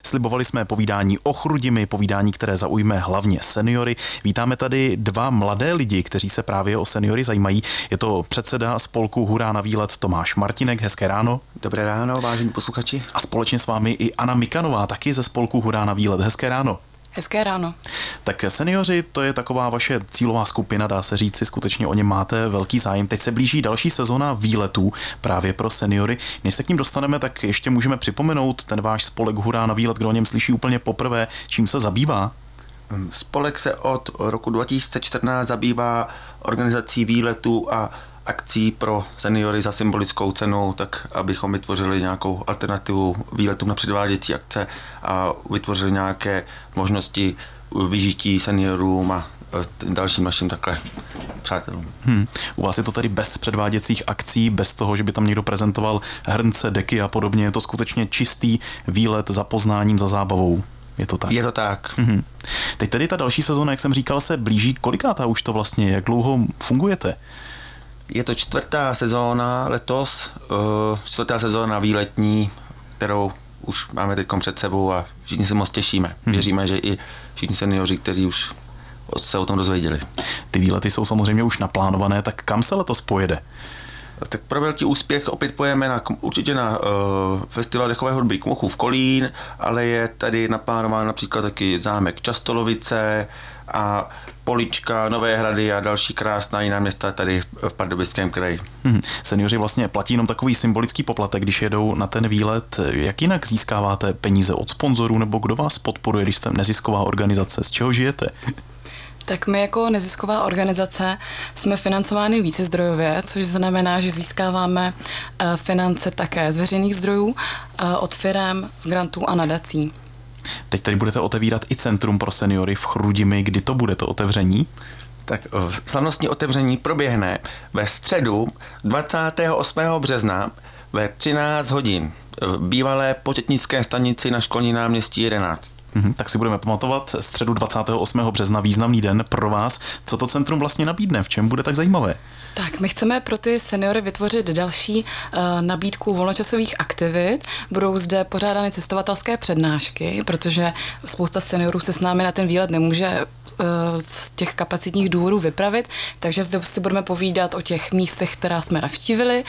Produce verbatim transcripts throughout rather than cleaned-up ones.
Slibovali jsme povídání o Chrudimi, povídání, které zaujme hlavně seniory. Vítáme tady dva mladé lidi, kteří se právě o seniory zajímají. Je to předseda spolku Hurá na výlet Tomáš Martínek. Hezké ráno. Dobré ráno, vážení posluchači. A společně s vámi i Anna Mikanová, taky ze spolku Hurá na výlet. Hezké ráno. Hezké ráno. Tak seniori, to je taková vaše cílová skupina, dá se říci, skutečně o ně máte velký zájem. Teď se blíží další sezona výletů právě pro seniory. Než se k ním dostaneme, tak ještě můžeme připomenout ten váš spolek Hurá na výlet, kdo o něm slyší úplně poprvé, čím se zabývá. Spolek se od roku dva tisíce čtrnáct zabývá organizací výletů a akcí pro seniory za symbolickou cenu, tak abychom vytvořili nějakou alternativu výletům na předváděcí akce a vytvořili nějaké možnosti vyžití seniorům a dalším našim takhle přátelům. Hmm. U vás je to tady bez předváděcích akcí, bez toho, že by tam někdo prezentoval hrnce, deky a podobně. Je to skutečně čistý výlet za poznáním, za zábavou. Je to tak? Je to tak. Hmm. Teď tedy ta další sezóna, jak jsem říkal, se blíží. Kolikátá už to vlastně? Jak dlouho fungujete? Je to čtvrtá sezóna letos, čtvrtá sezóna výletní, kterou už máme teď před sebou a všichni se moc těšíme. Hmm. Věříme, že i všichni seniori, kteří už se o tom dozvěděli. Ty výlety jsou samozřejmě už naplánované, tak kam se letos pojede? Tak pro velký úspěch opět pojeme na, určitě na uh, festival dechové hudby Kmochův Kolín, ale je tady naplánován například taky zámek Častolovice a Polička, Nové Hrady a další krásná jiná města tady v Pardubickém kraji. Hmm. Seniori vlastně platí jenom takový symbolický poplatek, když jedou na ten výlet. Jak jinak získáváte peníze od sponzorů nebo kdo vás podporuje, když jste nezisková organizace? Z čeho žijete? Tak my jako nezisková organizace jsme financovány vícezdrojově, což znamená, že získáváme finance také z veřejných zdrojů, od firem, z grantů a nadací. Teď tady budete otevírat i Centrum pro seniory v Chrudimi. Kdy to bude to otevření? Tak slavnostní otevření proběhne ve středu dvacátého osmého března ve třináct hodin v bývalé početnické stanici na Školní náměstí jedenáct. Mhm, tak si budeme pamatovat středu dvacátého osmého března, významný den pro vás. Co to centrum vlastně nabídne? V čem bude tak zajímavé? Tak, my chceme pro ty seniory vytvořit další uh, nabídku volnočasových aktivit. Budou zde pořádány cestovatelské přednášky, protože spousta seniorů se s námi na ten výlet nemůže uh, z těch kapacitních důvodů vypravit, takže zde si budeme povídat o těch místech, která jsme navštívili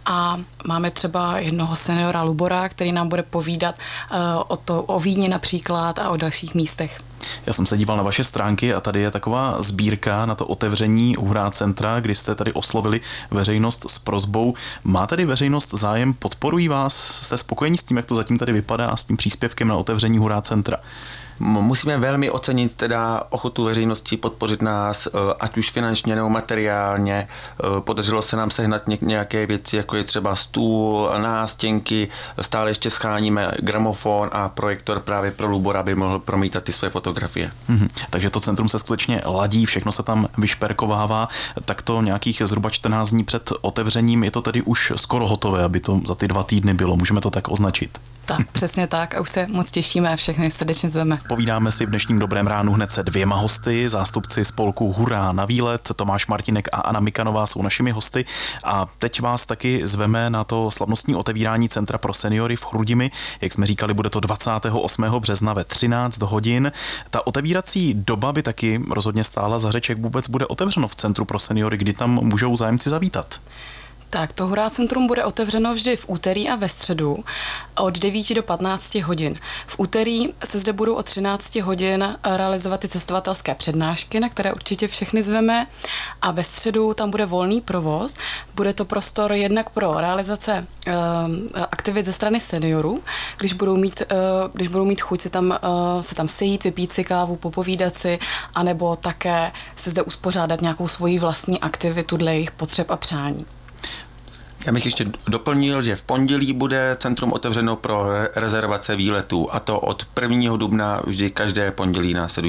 a máme třeba jednoho seniora Lubora, který nám bude povídat uh, o, to, o Vídni například a o dalších místech. Já jsem se díval na vaše stránky a tady je taková sbírka na to otevření Hurá centra, kdy jste tady oslovili veřejnost s prosbou. Má tady veřejnost zájem, podporují vás? Jste spokojení s tím, jak to zatím tady vypadá a s tím příspěvkem na otevření Hurá centra? Musíme velmi ocenit teda ochotu veřejnosti podpořit nás, ať už finančně nebo materiálně. Podařilo se nám sehnat nějaké věci, jako je třeba stůl, nástěnky, stále ještě scháníme gramofon a projektor právě pro Lubora, aby mohl promítat ty své fotografie. Mm-hmm. Takže to centrum se skutečně ladí, všechno se tam vyšperkovává, tak to nějakých zhruba čtrnáct dní před otevřením je to tedy už skoro hotové, aby to za ty dva týdny bylo, můžeme to tak označit. Tak, přesně tak a už se moc těšíme a všechny srdečně zveme. Povídáme si v dnešním Dobrém ránu hned se dvěma hosty, zástupci spolku Hurá na výlet, Tomáš Martínek a Anna Mikanová jsou našimi hosty a teď vás taky zveme na to slavnostní otevírání Centra pro seniory v Chrudimi. Jak jsme říkali, bude to dvacátého osmého března ve třináct hodin. Ta otevírací doba by taky rozhodně stála za řeč, jak vůbec bude otevřeno v Centru pro seniory, kdy tam můžou zájemci zavítat. Tak, to Hurá centrum bude otevřeno vždy v úterý a ve středu od devíti do patnácti hodin. V úterý se zde budou od třinácti hodin realizovat ty cestovatelské přednášky, na které určitě všechny zveme a ve středu tam bude volný provoz. Bude to prostor jednak pro realizace uh, aktivit ze strany seniorů, když budou mít, uh, když budou mít chuť se tam, uh, se tam sejít, vypít si kávu, popovídat si, anebo také se zde uspořádat nějakou svoji vlastní aktivitu dle jejich potřeb a přání. Já bych ještě doplnil, že v pondělí bude centrum otevřeno pro rezervace výletů a to od prvního dubna vždy každé pondělí následující.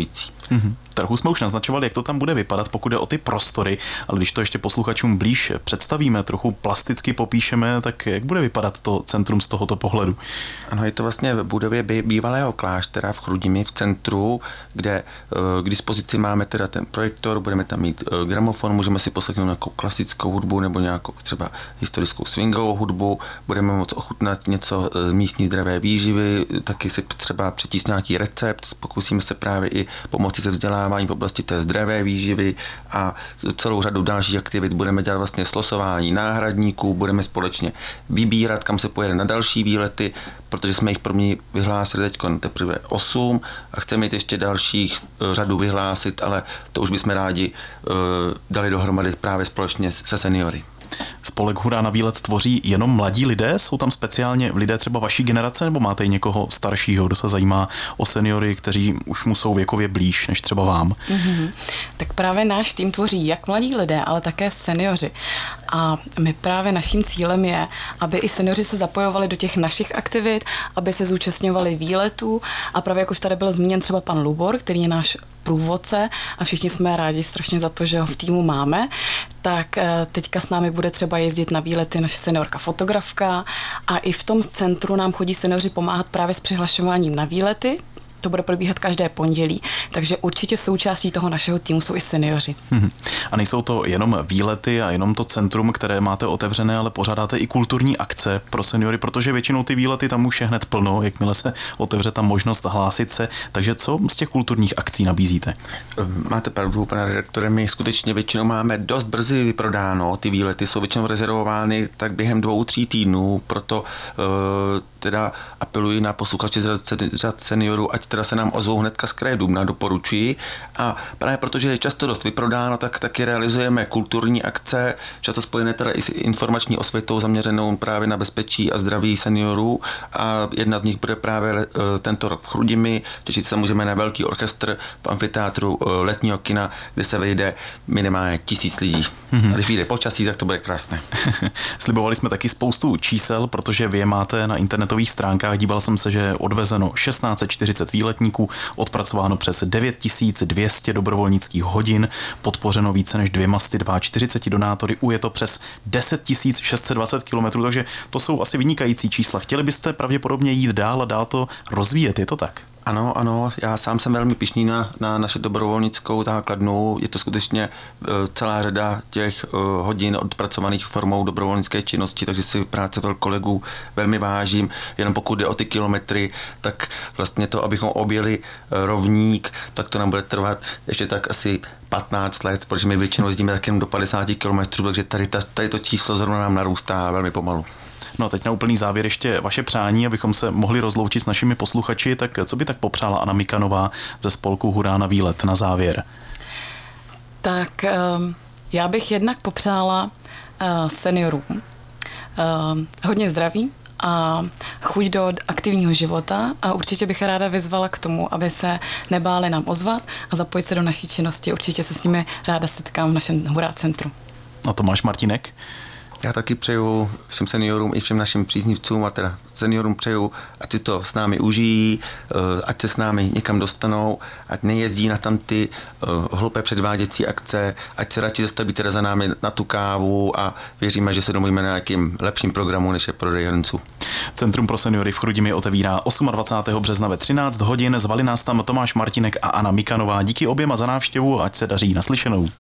Mm-hmm. Trochu jsme už naznačovali, jak to tam bude vypadat, pokud jde o ty prostory, ale když to ještě posluchačům blíž představíme, trochu plasticky popíšeme, tak jak bude vypadat to centrum z tohoto pohledu? Ano, je to vlastně v budově bývalého kláštera v Chrudimi v centru, kde k dispozici máme teda ten projektor, budeme tam mít gramofon, můžeme si poslechnout nějakou klasickou hudbu nebo nějakou třeba historickou swingovou hudbu, budeme moct ochutnat něco z místní zdravé výživy, taky si třeba přečíst nějaký recept, pokusíme se právě i pomoci se vzdělávání v oblasti té zdravé výživy a celou řadu dalších aktivit. Budeme dělat vlastně slosování náhradníků, budeme společně vybírat, kam se pojede na další výlety, protože jsme jich pro mě vyhlásili teď teprve osm a chceme mít ještě dalších řadu vyhlásit, ale to už bychom rádi uh, dali dohromady právě společně se seniory. Spolek Hurá na výlet tvoří jenom mladí lidé? Jsou tam speciálně lidé třeba vaší generace, nebo máte i někoho staršího, kdo se zajímá o seniory, kteří už mu jsou věkově blíž než třeba vám? Mm-hmm. Tak právě náš tým tvoří jak mladí lidé, ale také seniori. A my právě naším cílem je, aby i seniori se zapojovali do těch našich aktivit, aby se zúčastňovali výletů a právě jak už tady byl zmíněn třeba pan Lubor, který je náš průvodce a všichni jsme rádi strašně za to, že ho v týmu máme, tak teďka s námi bude třeba jezdit na výlety naše seniorka fotografka a i v tom centru nám chodí seniori pomáhat právě s přihlašováním na výlety. To bude probíhat každé pondělí, takže určitě součástí toho našeho týmu jsou i seniori. Hmm. A nejsou to jenom výlety a jenom to centrum, které máte otevřené, ale pořádáte i kulturní akce pro seniory, protože většinou ty výlety tam už je hned plno, jakmile se otevře ta možnost hlásit se. Takže co z těch kulturních akcí nabízíte? Máte pravdu, pane redaktore, my skutečně většinou máme dost brzy vyprodáno, ty výlety jsou většinou rezervovány tak během dvou, tří týdnů, proto uh, teda apeluji na posluchače z řad seniorů, ať teda se nám ozvou hnedka z kraje Dubna, doporučuji. A právě protože je často dost vyprodáno, tak taky realizujeme kulturní akce, často spojené teda i s informační osvětou zaměřenou právě na bezpečí a zdraví seniorů. A jedna z nich bude právě tento rok v Chrudimi. Těšit se můžeme na velký orchestr v amfiteátru letního kina, kde se vejde minimálně tisíc lidí. Mm-hmm. A když vyjde počasí, tak to bude krásné. Slibovali jsme taky spoustu čísel, protože vy je máte na internetových stránkách. Díval jsem se, že je odvezeno tisíc šest set čtyřicet výletníků, odpracováno přes devět tisíc dvě stě dobrovolnických hodin, podpořeno více než dvěma sty čtyřiceti dvou donátory, ujeto přes deset tisíc šest set dvacet kilometrů, takže to jsou asi vynikající čísla. Chtěli byste pravděpodobně jít dál a dál to rozvíjet, je to tak? Ano, ano, já sám jsem velmi pyšný na, na naši dobrovolnickou základnu. Je to skutečně uh, celá řada těch uh, hodin odpracovaných formou dobrovolnické činnosti, takže si práce kolegů velmi vážím. Jenom pokud jde o ty kilometry, tak vlastně to, abychom objeli uh, rovník, tak to nám bude trvat ještě tak asi patnáct let, protože my většinou jezdíme tak jenom do padesáti kilometrů, takže tady, tady to číslo zrovna nám narůstá velmi pomalu. No a teď na úplný závěr ještě vaše přání, abychom se mohli rozloučit s našimi posluchači, tak co by tak popřála Anna Mikanová ze spolku Hurá na výlet na závěr? Tak já bych jednak popřála seniorům hodně zdraví a chuť do aktivního života a určitě bych ráda vyzvala k tomu, aby se nebáli nám ozvat a zapojit se do naší činnosti. Určitě se s nimi ráda setkám v našem Hurá centru. A Tomáš Martínek? Já taky přeju všem seniorům i všem našim příznivcům a teda seniorům přeju, ať si to s námi užijí, ať se s námi někam dostanou, ať nejezdí na tam ty hloupé předváděcí akce, ať se radši zastaví teda za námi na tu kávu a věříme, že se domluvíme na nějakým lepším programu, než je prodej hrnců. Centrum pro seniory v Chrudimi otevírá dvacátého osmého března ve třináct hodin. Zvali nás tam Tomáš Martínek a Anna Mikanová. Díky oběma za návštěvu, ať se daří, naslyšenou.